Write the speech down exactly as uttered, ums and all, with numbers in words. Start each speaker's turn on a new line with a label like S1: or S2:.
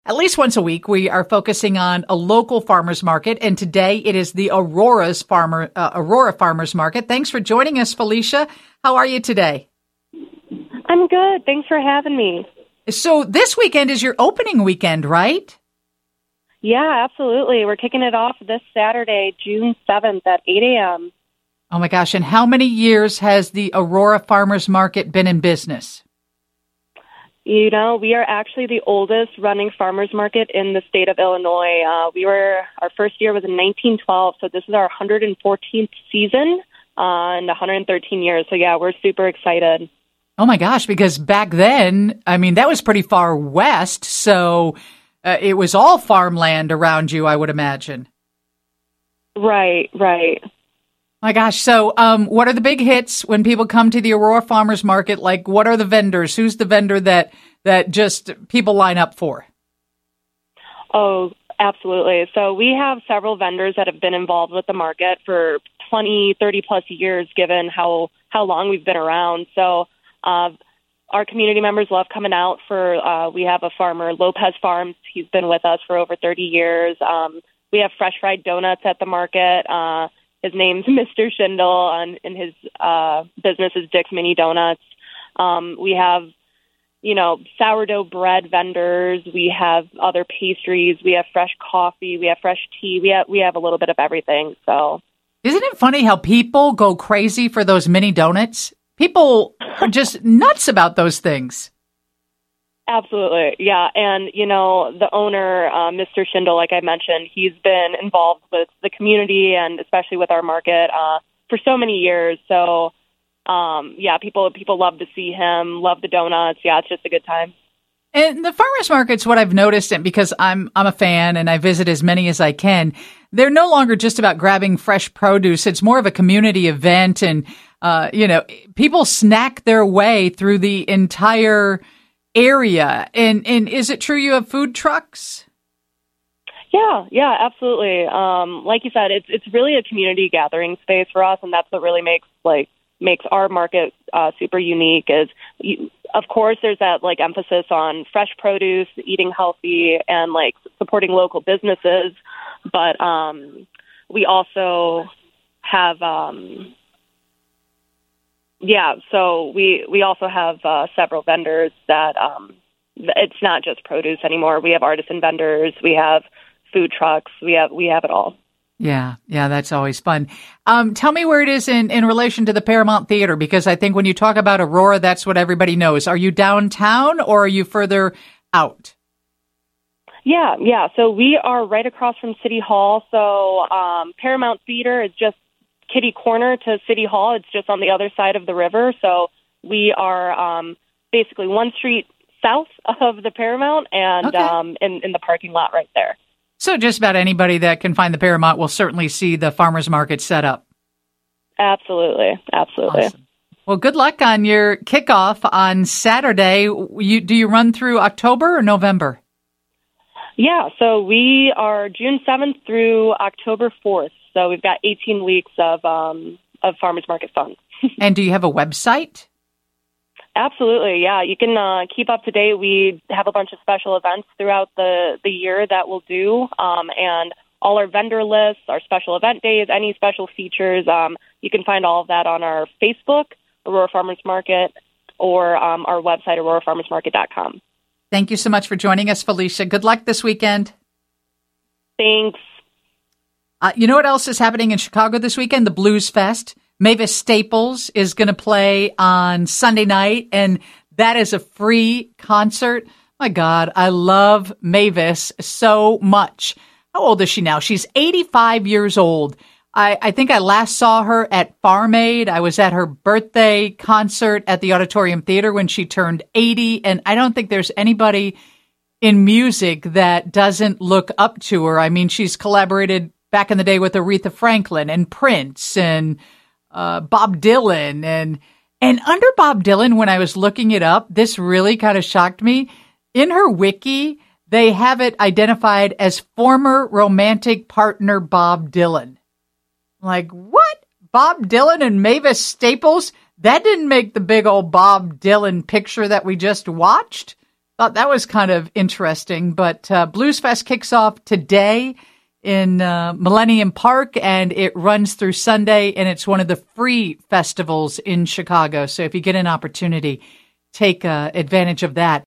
S1: At least once a week, we are focusing on a local farmers market, and today it is the Aurora's farmer, uh, Aurora Farmers Market. Thanks for joining us, Felicia. How are you today?
S2: I'm good. Thanks for having me.
S1: So this weekend is your opening weekend, right?
S2: Yeah, absolutely. We're kicking it off this Saturday, June seventh at eight a.m.
S1: Oh my gosh, and how many years has the Aurora Farmers Market been in business?
S2: You know, we are actually the oldest running farmers market in the state of Illinois. Uh, we were, our first year was in nineteen twelve, so this is our one hundred fourteenth season uh, and one hundred thirteen years. So yeah, we're super excited.
S1: Oh my gosh, because back then, I mean, that was pretty far west, so uh, it was all farmland around you, I would imagine.
S2: Right, right.
S1: My gosh. So um, what are the big hits when people come to the Aurora Farmers Market? Like, what are the vendors? Who's the vendor that that just people line up for?
S2: Oh, absolutely. So we have several vendors that have been involved with the market for twenty, thirty plus years, given how, how long we've been around. So uh, our community members love coming out for, uh, we have a farmer, Lopez Farms. He's been with us for over thirty years. Um, we have fresh fried donuts at the market. Uh, His name's Mister Schindel, and, and his uh, business is Dick's Mini Donuts. Um, we have, you know, sourdough bread vendors. We have other pastries. We have fresh coffee. We have fresh tea. We have we have a little bit of everything. So,
S1: isn't it funny how people go crazy for those mini donuts? People are just nuts about those things.
S2: Absolutely. Yeah. And, you know, the owner, uh, Mister Schindel, like I mentioned, he's been involved with the community and especially with our market uh, for so many years. So, um, yeah, people people love to see him, love the donuts. Yeah, it's just a good time.
S1: And the farmers market's what I've noticed, and because I'm I'm a fan and I visit as many as I can, they're no longer just about grabbing fresh produce. It's more of a community event, and uh, you know, people snack their way through the entire area. And and is it true you have food trucks?
S2: Yeah, yeah, absolutely. Um, like you said, it's it's really a community gathering space for us, and that's what really makes like makes our market uh, super unique. Is you, of course there's that like emphasis on fresh produce, eating healthy, and like supporting local businesses, but um, we also have. Um, Yeah, so we, we also have uh, several vendors that um, it's not just produce anymore. We have artisan vendors, we have food trucks, we have we have it all.
S1: Yeah, yeah, that's always fun. Um, tell me where it is in, in relation to the Paramount Theater, because I think when you talk about Aurora, that's what everybody knows. Are you downtown or are you further out?
S2: Yeah, yeah. So we are right across from City Hall. So um, Paramount Theater is just kitty corner to City Hall. It's just on the other side of the river. So we are um, basically one street south of the Paramount and okay. um, in, in the parking lot right there.
S1: So just about anybody that can find the Paramount will certainly see the farmers market set up.
S2: Absolutely. Absolutely.
S1: Awesome. Well, good luck on your kickoff on Saturday. You, do you run through October or November?
S2: Yeah, so we are June seventh through October fourth. So we've got eighteen weeks of um, of farmers market fun.
S1: And do you have a website?
S2: Absolutely, yeah. You can uh, keep up to date. We have a bunch of special events throughout the, the year that we'll do, um, and all our vendor lists, our special event days, any special features. Um, you can find all of that on our Facebook, Aurora Farmers Market, or um, our website, aurora farmers market dot com.
S1: Thank you so much for joining us, Felicia. Good luck this weekend.
S2: Thanks.
S1: Uh, you know what else is happening in Chicago this weekend? The Blues Fest. Mavis Staples is going to play on Sunday night, and that is a free concert. My God, I love Mavis so much. How old is she now? She's eighty-five years old. I, I think I last saw her at Farm Aid. I was at her birthday concert at the Auditorium Theater when she turned eighty, and I don't think there's anybody in music that doesn't look up to her. I mean, she's collaborated back in the day with Aretha Franklin and Prince and uh, Bob Dylan. And and under Bob Dylan, when I was looking it up, this really kind of shocked me. In her wiki, they have it identified as former romantic partner Bob Dylan. Like, what? Bob Dylan and Mavis Staples? That didn't make the big old Bob Dylan picture that we just watched. Thought that was kind of interesting. But uh, Blues Fest kicks off today in uh, Millennium Park, and it runs through Sunday, and it's one of the free festivals in Chicago. So if you get an opportunity, take uh, advantage of that.